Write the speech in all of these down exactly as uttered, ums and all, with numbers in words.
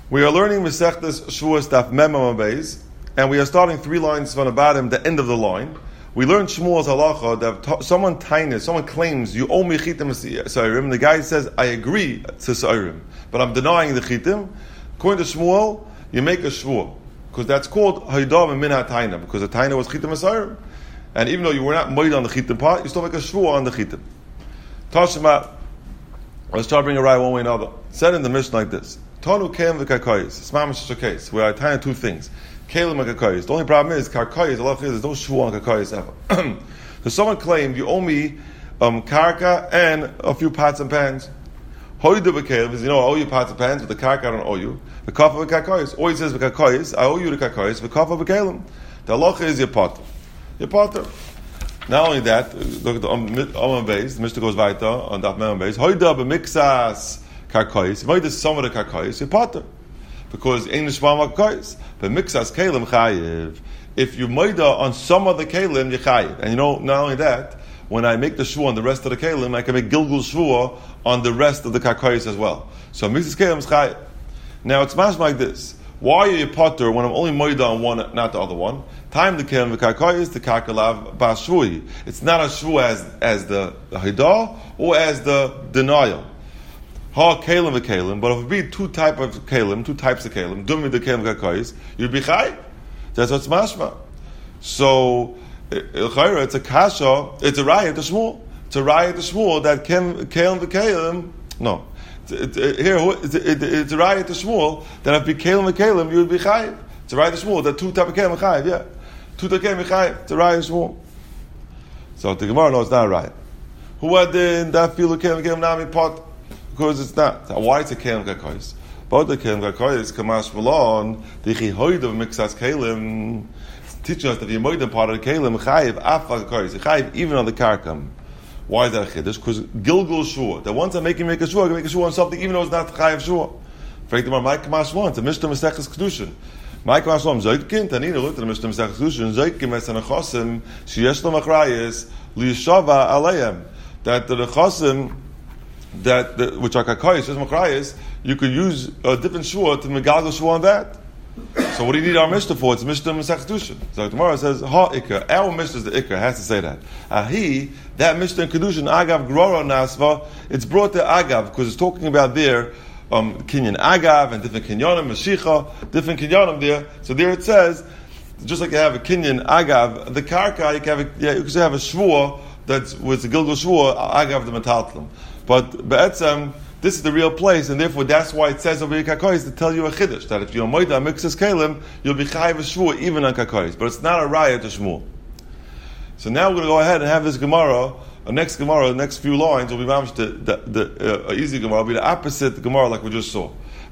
We are learning Masechtas Shavuos Daf Mem Amud Beis, and we are starting three lines from the bottom, the end of the line. We learned Shmuel's halacha that t- someone tainis, someone claims you owe me chitim sa'arim, and the guy says I agree to sa'arim, but I'm denying the chitim. According to Shmuel, you make a shvuah because that's called haydav min ha'taina, because the taina was chitim sa'arim, and even though you were not moed on the chitim part, you still make a shvuah on the chitim. Tashma, let's try to bring a right one way or another. Said in the Mishnah like this. Tonu kelim v'karkoyis. It's mamish a case where I tie two things. Kelim and karkoyis. The only problem is karkoyis. Allah says there's no shvuah on karkoyis ever. So someone claimed you owe me um, karka and a few pots and pans. Hoydu v'kelim is you know I owe you pots and pans, but the karka I don't owe you. The kafa v'karkoyis. Or he says v'karkoyis I owe you the karkoyis. The kafa v'kelim. The halacha is your potter. Your potter. Not only that, look at the Amud Beis. The Mishnah goes weiter on Daf Mem Beis. Hoydu b'miksas karkois. If I did some of the karkois, you potter. Because ain't nishma karkois. But mixas kelim chayiv. If you moida on some of the kelim, you chayiv. And you know, not only that, when I make the shvuah on the rest of the kelim, I can make gilgul shvuah on the rest of the karkois as well. So mixas kelim is chayiv. Now it's much like this. Why are you potter when I'm only moida on one, not the other one? Time the kelim the karkois, the karkalav bas shvui. It's not a shvuah as, as the, the hidah or as the denial. Ha kalim v'kalim, but if it be two type of kalim, two types of kalim, dumi the kalim kakais, you'd be chayv. That's what's mashma. So it's a kasha, it's a riot to Shmuel. It's a riot to Shmuel that kalim v'kalim. No, it, it, here it's, it, it's a riot to Shmuel that if it be kalim v'kalim, you would be chayv. It's a riot to Shmuel that two type of kalim chayv. Yeah, two type of kalim chayv. It's a riot to Shmuel. So the Gemara knows it's not a riot. Who had in that field of kalim v'kalim nami pot? Because it's not. Why it's a kelim kakos? But the kelim kakos kamash malon the chihoid of mixas kelim teaching us that the moed part of the kelim chayiv afa kakos chayiv even on the karkam. Why is that a chiddush? Because gilgul shua. That once I'm making make a shua, I can make a shua on something even though it's not chayiv shua. For example, my kamash malon. It's a mishnah mesechus kedushin. My kamash malon zoykin tanina looked at the mishnah mesechus kedushin zoykin mesanachosim sheyesh lo machrayis liyishava aleihem that the chosim that the, which are kakayis, just makrayis, you could use a different shua to megalgal shua on that. So what do you need our mishnah for? It's mishnah mesech kedushin. So tomorrow it says ha ikar. Our mishnah is the ikar. Has to say that. Ahi that mishnah in kedushin agav grora nasva. It's brought to agav because it's talking about there um, kinyan agav and different kinyanim mashicha, different kinyanim there. So there it says just like you have a kinyan agav the karka, you can have a, yeah, you could have a shvua that's with the gilgal shvua agav the metaltlim. But be'etzem, this is the real place, and therefore that's why it says over here kakois to tell you a chiddush that if you're moida mixes kalim, you'll be chayiv shvuah even on kakois. But it's not a raya to Shmuel. So now we're going to go ahead and have this Gemara. The next Gemara, the next few lines will be mamish the, the, the uh, easy Gemara, will be the opposite Gemara like we just saw.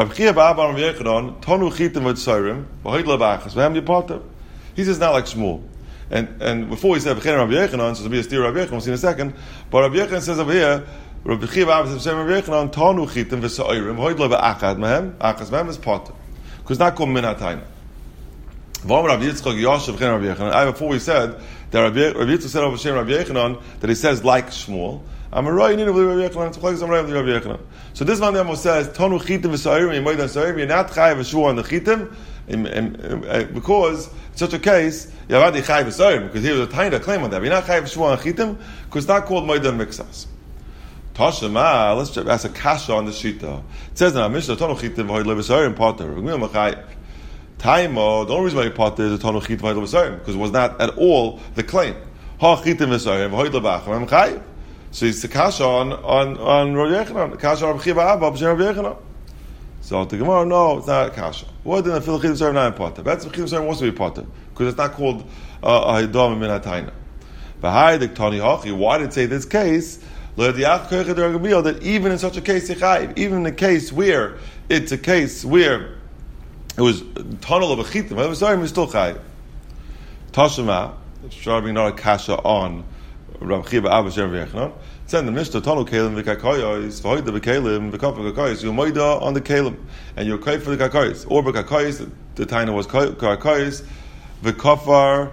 He says not like Shmuel. And and before he said Rabbi Yechanan, so to be a steer Rabbi Yechanan, we'll see in a second. But Rabbi Yechanan says over here. Rabbi Chiva says, "Rabbi Yechanan tanu chitim v'sa'orim hoyd lo ba'achad mehem achas mehem is potter because not called min hatayna." V'om Rabbi Yitzchak Yoshev chen Rabbi Yechanan. I before we said that Rabbi Yitzchak said over Shem Rabbi Yechanan that he says like Shmuel. I'm a roy ninu v'Rabbi Yechanan. It's like some Rabbi Yechanan. So this one demo says tanu chitim v'sa'orim hoyd on sa'orim. You're not chayiv v'shua on the chitim because in such a case you're already chayiv v'sa'orim because here was a tiny claim on that. You're not chayiv v'shua on chitim because it's not called moedah mixas. Tashema, let's ask a kasha on the shita. It says in our Mishnah, Tonu chitim v'hoyd le'v'sarim potter. G'mil m'chayiv. Taimo, the only reason why he potter is Tonu chitim v'hoyd le'v'sarim because it was not at all the claim. Ha chitim v'sarim v'hoyd le'v'achim m'chayiv. So it's the kasha on on on Rabbi Yechanan. The kasha on Rabbi Abba b'shem Rabbi Yechanan. So the Gemara, no, it's not a kasha. What did the fil chitim v'sarim not in potter? That's the chitim v'sarim wants to be potter because it's not called uh, a hidam min hatayna. V'hai the tani hachi. Why did it say this case? That even in such a case, even in a case where it's a case where it was tunnel of a chitim, I'm sorry, we're still chayiv. Tashema, sharping not a kasha on Rav Chiva Abba Shem Yechanan. Send the Mishnah tunnel kalim v'kakoyos v'hoyda v'kalim v'kafa v'kakoyos. You're moida on the kalim and you're kayf for the kakoyos or v'kakoyos. The taina was kakoyos v'kafar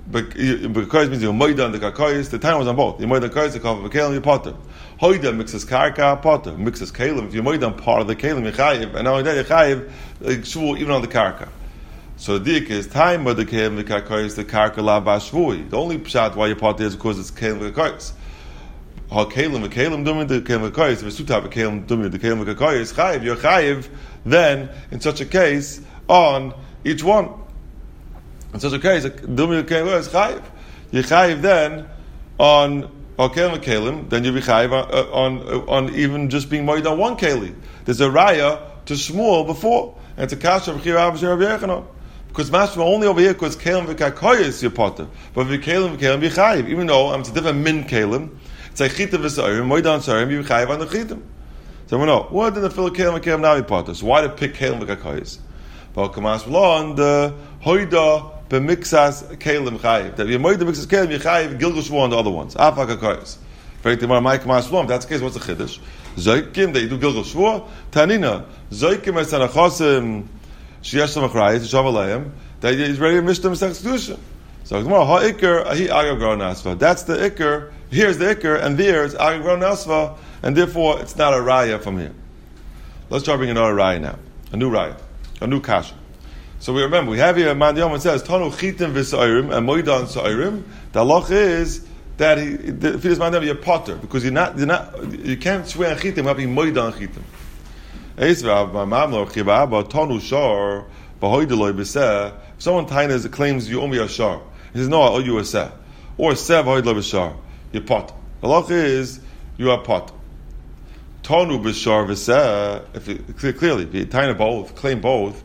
Because means you're moida on the kakayis. The time was on both. You're moida on kakayis, the kav of kelim, you're potter. Hoida mixes karka, potter. Mixes kelim. If you're moida on part of the kelim, you're chayiv. And not only that, you're chayiv, shvu, even on the karka. So the dik is time moida kelim, the kakayis, the karka la ba shvui. The only pshat why you're potter is because it's kelim, the kakayis. Ha kelim, the kelim, dumid, the kelim, the kakayis. If it's two type of kelim, dumid, the kelim, the kakayis, chayiv, you're chayiv, then, in such a case, on each one. In such a case, Dumi Kelim is Chayiv. You Chayiv then on Kelim Kelim, then you be Chayiv on, on on even just being moed on one Keli. There's a Raya to Shmuel before, and it's a Kasha of Chirav and Rabbi Yechanan. Because Mashma only over here because Kelim v'Kakoyis your potter, but if Kelim v'Kelim be Chayiv, even though um, it's a different min Kelim, it's like Chita v'Sa'arim, moed on Sa'arim, you be Chayiv on the Chitim. So we know what did the fill Kelim v'Kelim now be potter? So why did pick Kelim v'Kakoyis? But Kamas on the Hoida. B'mixas kelim chayiv. That you moed the mixas kelim you chayiv gilgal shvu on the other ones. Afak hakayis. Very tomorrow my kamas shvu. If that's the case, what's the chiddush? Zoikim that you do gilgal shvu. Tanina zoikim es anachasim sheyesh lamachrayis shav that he's ready to mish them sex kedusha. So tomorrow ha ikar ahi agav gron nasva. That's the ikar. Here's the ikar, and there's agav gron nasva, and therefore it's not a raya from here. Let's try bringing another raya now. A new raya, a new kasha. So we remember, we have here, Man Yom says, Tanu chitim v'sa'irim, and moidan sa'irim. The halach is that he, if he does Man Yom, you're potter, because you're not, you're not, you can't swear on chitim without being moidan chitim. Eisvav, my mamlo, chiba, but tanu shar, b'hoideloi b'seh, if someone tainas claims you owe me a shar, he says, no, I owe you a seh. Or seh v'hoideloi b'shar, you're potter. The halach is, you are potter. Tonu b'shar v'seh, if it, clearly, if you taina both, claim both,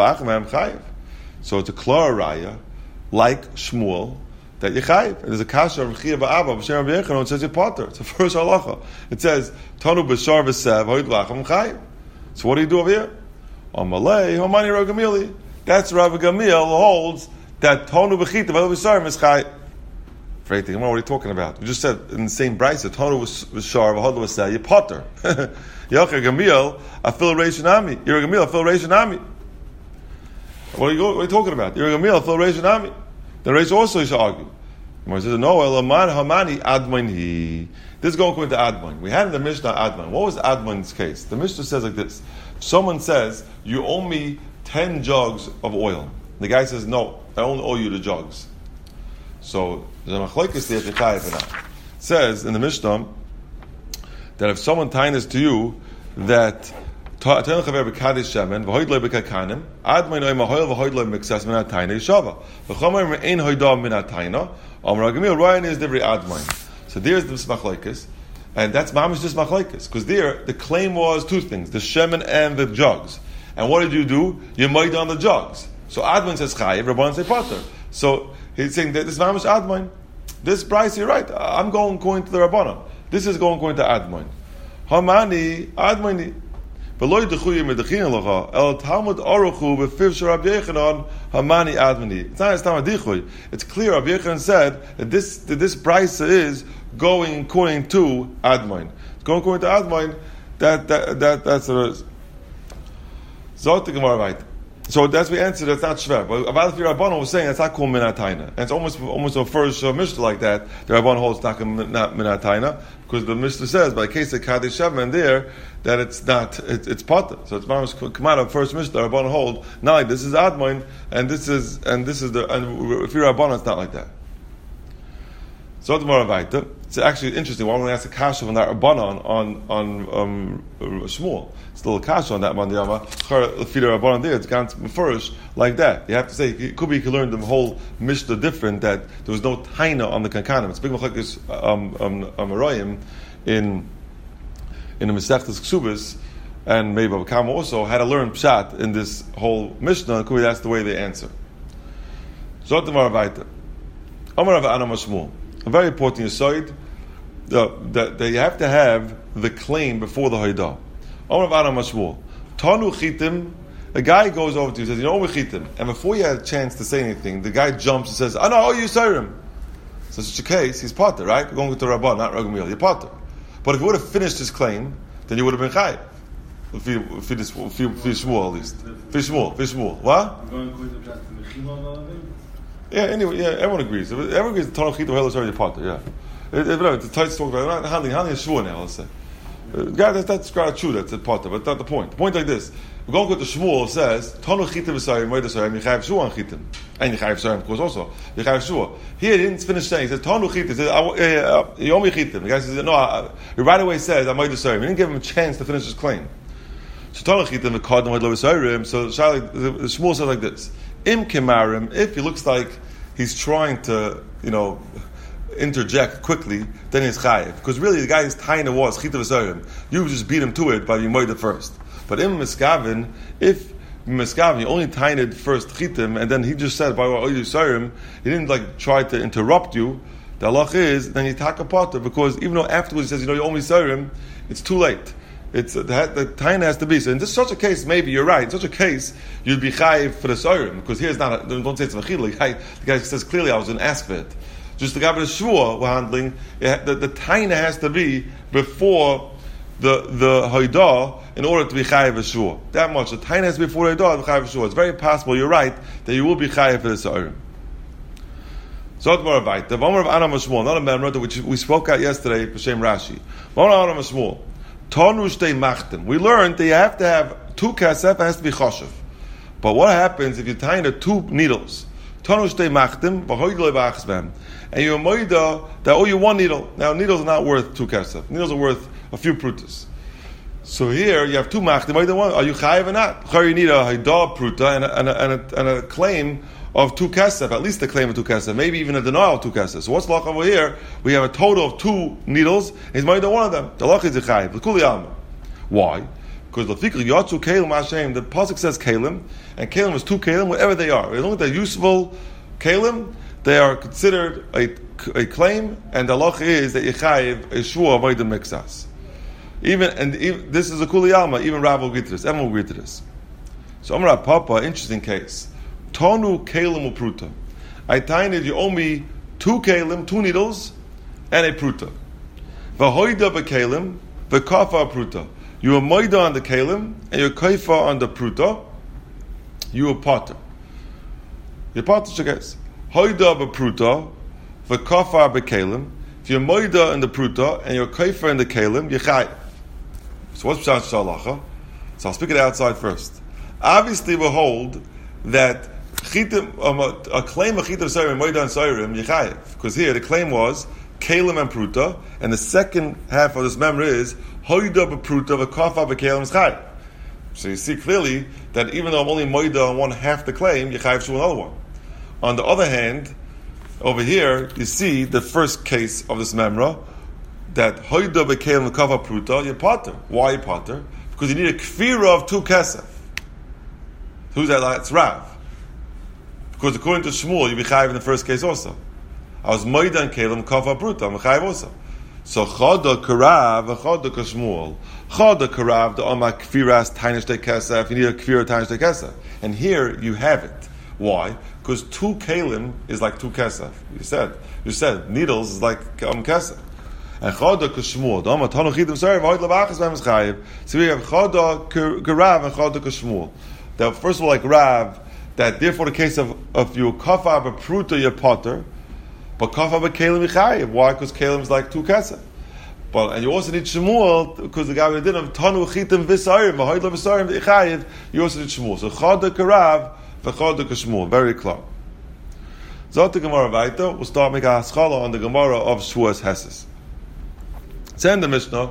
so it's a klar raya, like Shmuel, that you chayiv. And there's a kasha of Chia ba'aba, b'shem Rabbi Yechanan, it says you're potter. It's the first halacha. It says, Tonu b'shar v'seh, v'hoid l'achem chayiv. So what do you do over here? Amalei, homani Rav Gamili. That's Rav Gamil holds that Tonu b'chita, v'hoid b'shar is chayiv. What are you talking about? We just said in the same brayso, Tonu was shar, v'hodla was say, you potter. Yocher Gamil, afil reish nami. You're a Gamil, afil reish nami. What are you what are you talking about? You're a Gamil, afil reish nami. The reish also should argue. He says, no, elaman hamani admon he. This is going to admon. We had in the Mishnah admon. What was admon's case? The Mishnah says like this: someone says, you owe me ten jugs of oil. The guy says, no, I only owe you the jugs. So the machlokes there if chayiv or not. It says in the Mishnah that if someone tainas to you that Tanach haver b'kadish shemen v'hoid lo b'kakanim ad mein oim ahoil v'hoid lo mixas min atayna yishava v'chomer ein hoida min atayna Amar Gamil Ryan is every ad mein. So there's the machlokes, and that's mamish just machlokes because there the claim was two things: the shemen and the jugs. And what did you do? You made on the jugs. So ad mein says chayiv, Rabbanan say potter. So he's saying that this is mamish admon. This price, you're right. I'm going going to the Rabbanan. This is going going to admon. Hamani admoni. Beloy dechuye medachin locha el Talmud aruchu befiv Rabbi Yechanan hamani admoni. It's not a Talmud dichuy. It's clear. Rabbi Yechanan said that this that this price is going according to admon. It's going according to admon. That that that that's the is. Zot the Gemara right. So that's the answer. That's not shver. But about the Rabbanan was saying that's not called minatayna, and it's almost almost a first uh, Mishnah like that. The Rabbanan holds not not minatayna because the Mishnah says by the case of Kaddish Shavan there that it's not it, it's potter. So it's mamish come out of first Mishnah. The Rabbanan hold not like this is admon and this is and this is the and if you're Rabbanan it's not like that. So the Gemara Vaita. It's actually interesting. Why don't we ask a kasha on that Rabbanan on on um, Shmuel? Still a kasha on that man. The feeder Rabbanan there. It's gone first like that. You have to say it could be you could learn the whole Mishnah different that there was no taina on the kankanim. It's big machlokes um um Amoraim in in the Masechtas Ksubas and maybe Bava Kama also had to learn pshat in this whole Mishnah. Could be that's the way they answer. Zot the Maravaita. Amar Rav Anam Shmuel. A very important aside that that you have to have the claim before the Haidah. Amar Rav Anam Shmuel. Tanu chitim. A guy goes over to you and says, you know, we chitim. And before you had a chance to say anything, the guy jumps and says, I know, oh, you Sairim. So in such a case, he's potter, right? We're going to Rabbah, not Ragamil. You're potter. But if he would have finished his claim, then you would have been chai. If you if you Shmuel at least. If Shmuel, if Shmuel. What? Yeah, anyway, yeah, everyone agrees. Everyone agrees the Tanach Chita is already part of it, yeah. It, it, whatever, it's a tight talk about it. Not handling, handling is Shmuel now, let's say. Uh, that's, that's quite true, that's a part of it, but that's not the point. The point is like this. We're going to go to Shmuel says, Tanach Chita v'sayim, Moed v'sayim, Yechayev Shua on Chitim. And Yechayev Shua, of course, also. Yechayev Shua. Here, he didn't finish saying, he says, Tanach Chita, he says, Yomi Chitim. The guy says, no, I, he right away says, I'm Moed v'sayim. He didn't give him a chance to finish his claim. So Tanach Chitim, v'kad, Moed v'sayim, so the Shmuel says like this. Im Kemarim, if he looks like he's trying to, you know, interject quickly, then he's chayiv. Because really, the guy's tying the was chita v'sorim. You just beat him to it by being moed first. But im miskavin, if miskavin, you only tying it first chitim, and then he just said by oyu sorim, he didn't like try to interrupt you. The halach is then you take a potter, because even though afterwards he says, you know, you owe me sorim, it's too late. It's the, the time has to be. So in this such a case, maybe you're right. In such a case, you'd be chayiv for the sorim, because here's not. A, don't say it's a mechila. The guy says clearly, I was going to ask for it. Just the guy with the shua we're handling. It, the the taina has to be before the the haidah in order to be chayiv a shua. That much. The taina has to be before the haidah to be chayiv a shua. It's very possible. You're right that you will be chayiv for the sorim. So the Moravite, the Vomer of Anam Shmuel, not a memra which we spoke out yesterday. B'shem Rashi. Vomer of Anam Shmuel. Tonushte machtem. We learned that you have to have two kasef, it has to be choshev. But what happens if you're tying the two needles? Tonushte machtem, v'hoydle b'achzvem. And you're moida that oh you one needle. Now needles are not worth two kasef. Needles are worth a few prutas. So here you have two machtem, moida one. Are you chayiv or not? Chayr you need a haidah pruta and a, and a, and a, and a claim of two kasef, at least a claim of two kasef, maybe even a denial of two kasef. So what's lach over here? We have a total of two needles. He's made one of them. The lach is a chayiv. L'kuli alma. Why? Because the fikr yatsu kalim Hashem. The pasuk says kalim, and kalim is two kalim, whatever they are. As long as they're useful kalim, they are considered a, a claim, and the lach is that yechayiv a shua avoid the mixas. Even and even, this is a kuli alma. Even Rav will agree to this. Everyone will agree to this. So Amar Papa, interesting case. Tonu kalim upruta. I find that you owe me two kalim, two needles, and a pruta. V'hoida b'kalim, v'kafa pruta. You are moida on the kalim, and you're kaifa on the pruta. You are potter. You're potter shekes. Hoida b'pruta, v'kafa b'kalim. If you're moida in the pruta, and you're kaifa in the kalim, you're chayiv. So what's pshat shalacha? So I'll speak it outside first. Obviously we hold that Chitim, um, a, a claim of Chitim Sayrim, Moedan Sayrim, Yechayev. Because here the claim was Kalim and Pruta, and the second half of this memory is Hoida b'Pruta v'Kafa b'Kalim Chayev. So you see clearly that even though I'm only Moida on one half the claim, Yechayev should another one. On the other hand, over here you see the first case of this memra that Hoida b'Kalim v'Kafa Pruta, you're potter. Why you potter? Because you need a kfira of two kesef. Who's that? It's Rav. Because according to Shmuel, you be chayiv in the first case also. I was moida and kalim kafa pruta. I'm chayiv also. So chada karav, chada kashmuel, chada karav. The oma kfiras tainish de kesef. You need a kfira tainish de kesef. And here you have it. Why? Because two kalim is like two kesef. You said. You said needles is like um kesef. And chada kashmuel. The oma tanu chidim sorry. V'hoid levachas v'em is chayiv. So we have chada karav and chada kashmuel. That first of all, like Rav. That therefore the case of of you kafa b'pruta your potter, but kafa b'kalim yichayev. Why? Because kalim is like two kesef. But and you also need Shmuel because the guy who did him tanu chitim v'sarim v'hoyd v'sarim yichayev. You also need Shmuel. So chada karav v'chada kashmuel. Very clear. Zot the Gemara weiter. We'll start making a haschala on the Gemara of Shvuas Hesses. Send the Mishnah.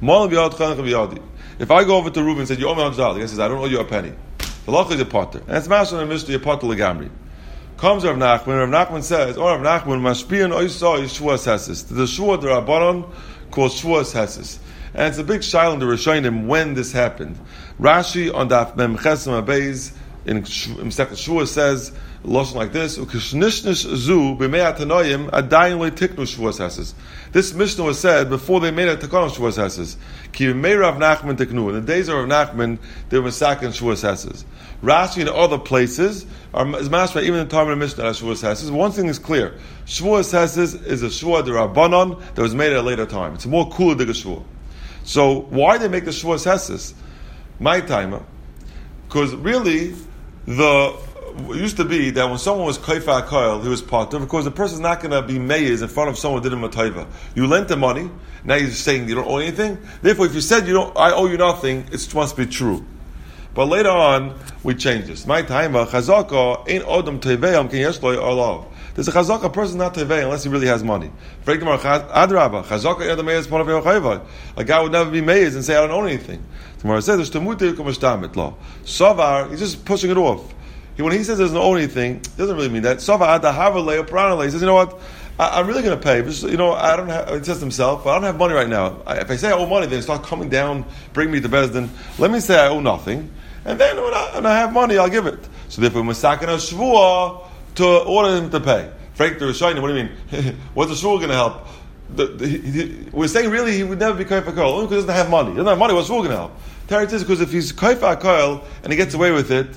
If I go over to Reuben and say you owe me a hundred dollars, he says I don't owe you a penny. The lach is a potter, and it's mashal and mishnah a potter legamri. Comes Rav Nachman. Rav Nachman says, "Oh, Rav Nachman, mashpian oisai shvuas hesses." The shvua the Rabbanon called shvuas hesses, and it's a big shaila in the Rishonim when this happened. Rashi on Daf Mem Chesem Abeis in Masechet Shvuas says lashon like this: "Ukishnishnish zu b'mei atanoyim adayin lo tiknu shvuas hesses." This mishnah was said before they made a takon of shvuas hesses. Ki b'mei Rav Nachman tiknu. In the days of Rav Nachman, they were masakin shvuas hesses. Rashi and other places are is mashma even in the time of the Mishnah as Shavuos Hesses. One thing is clear: Shavuos Hesses is a Shvuah d'Rabbanan that was made at a later time. It's a more cooler than a Shvuah. So why they make the Shavuos Hesses? My timer, because really the it used to be that when someone was kaifa koil, he was potter, because the person's not going to be meyes in front of someone who did him a taiva. You lent the money, now you're saying you don't owe anything. Therefore, if you said you don't, I owe you nothing, it must be true. But later on, we changed this. My time, chazaka ain't odom teveyam ken yesh loy olav. There's a chazaka, a person's not tevey unless he really has money. Adrabah, chazaka yad meyes part of your chayvah. A guy would never be meyes and say I don't own anything. Tomorrow says there's temutir kumashtamit law. Savar, he's just pushing it off. He, when he says there's no own anything, it doesn't really mean that. Savar adahavalei pranalei. He says, you know what? I, I'm really going to pay. But just, you know, I don't have. He says to himself, I don't have money right now. I, if I say I owe money, then start coming down, bring me to Bezdin. Let me say I owe nothing, and then when I, when I have money, I'll give it. So therefore, masakin a shvua to order him to pay. Frank the Rishonim, what do you mean? What's the shvua going to help? The, the, he, he, we're saying really he would never be kaifa koil only because he doesn't have money. He doesn't have money. What's shvua going to help? Teretz is because if he's kaifa koil and he gets away with it.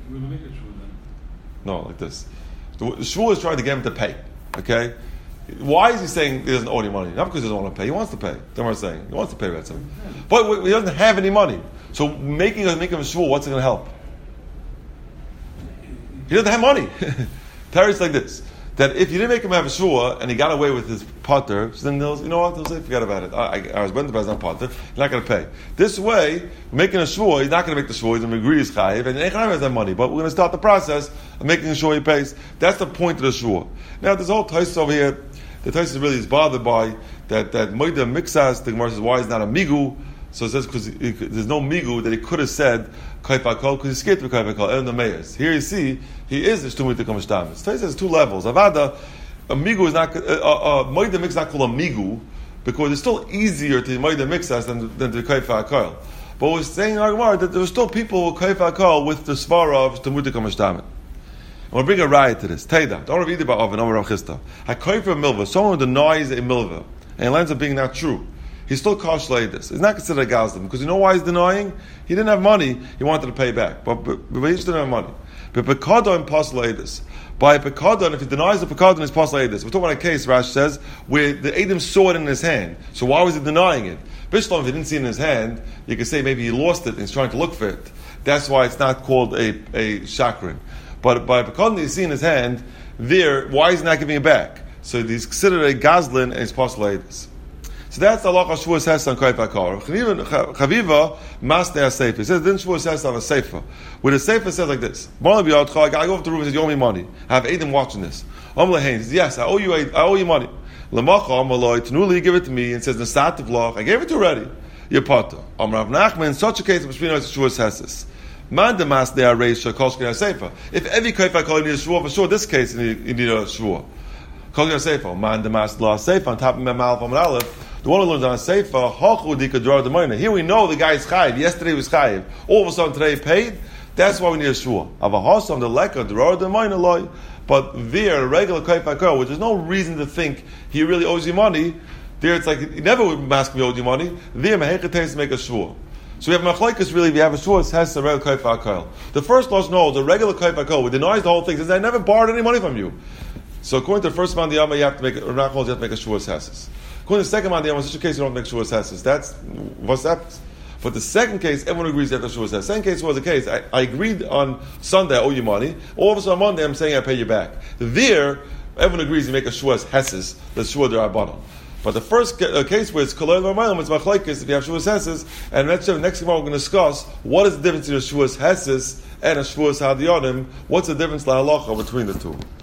No, like this. The shvua is trying to get him to pay. Okay, why is he saying he doesn't owe any money? Not because he doesn't want to pay. He wants to pay. That's what I'm saying. He wants to pay that something, but he doesn't have any money. So making making him a shvua, what's it going to help? He doesn't have money. Teretz like this. That if you didn't make him have a shvua and he got away with his potter, so then they'll, you know what, they'll say, forget about it. I, I, I was bent by not potter, you're not going to pay. This way, making a shvua, he's not going to make the shvua, he's going to agree he's chayiv, and Echaim has that money, but we're going to start the process of making sure he pays. That's the point of the shvua. Now, this whole Tais over here, the Tais really is bothered by that, that Moida Mixas, the Gemara says, why is not a migu? So it says, because there's no migu that he could have said, Kaifa Kol, because he's scared to be Kaifa Kol, and the Mayas. Here you see, he is the Shtumit Tekam Shtamis. Tais has two levels. Avada, a migu is not, uh, uh, Moida Mix is not called a migu, because it's still easier to Moida Mixas than, than to Kaifa Kol. But we're saying in our Gemara that there were still people who Kaifa Kol with the Svara of Shtumit Tekam Shtamis. I'm going to bring a riot to this. Teda, don't read about Oven, Omer Rav Chisda. HaKoifer Milva, someone who denies a Milva, and it ends up being not true. He's still kosh this. He's not considered a gazlan because you know why he's denying? He didn't have money. He wanted to pay back, but but, but he just didn't have money. But pekadon pasla by pekadon, if he denies the pekadon, it's pasla edus. We're talking about a case. Rash says where the Edom saw it in his hand. So why was he denying it? Bishlam, if he didn't see it in his hand, you could say maybe he lost it and he's trying to look for it. That's why it's not called a a chakrin. But by pekadon, you see in his hand there. Why is he not giving it back? So he's considered a gazlan and it's pasla edus. So that's the halacha shvua says on kaifa kol. Chaviva masnei aseifa. He says then shvua says on a seifa. Where the seifa says like this: I go over to the room and says, "You owe me money." I have Edom watching this. Am lehein says, "Yes, I owe you. I owe you money." Lemacha am aloy tenuli, give it to me, and says nesativ loch. I gave it to you already. Your potter. Am Rav Nachman. In such a case, between us shvua says this. Man the masnei areisha kol shkei aseifa. If every kaifa kol you need a shvua for sure, this case you need, you need a shvua. Kol shkei aseifa. Man the masnei la aseifa on top of mem alef amud aleph. The one who learns on a seifa, hachu dikadrar the money. Here we know the guy is chayiv. Yesterday he was chayiv. All of a sudden today he paid. That's why we need a shvua. Avahasam the leka drar the money loy. But there, a regular kaifa kol, which there's no reason to think he really owes you money. There it's like he never would ask me owed you money. There mehechates make a shvua. So we have machlokes really. We have a shvua has a regular kaifa kol. The first law knows the regular kaifa kol, which denies the whole thing. Says I never borrowed any money from you. So according to the first man the Yama, you have to make a you have to make a shvua sasis. According to the second man, in such a case, you don't make shvua sasis. That's what's that. But the second case, everyone agrees that the shvua sasis. Second case was the case. I, I agreed on Sunday, I owe you money. All of a sudden on Monday, I'm saying I pay you back. There, everyone agrees you make a shvua heses, the shvua derabbanan. But the first ca- uh, case where it's kolel v'mayim, it's machlekes if you have shvua heses. And next time, next time we're going to discuss what is the difference between a shvua heses and a shvua hadiyanim. What's the difference la halacha between the two?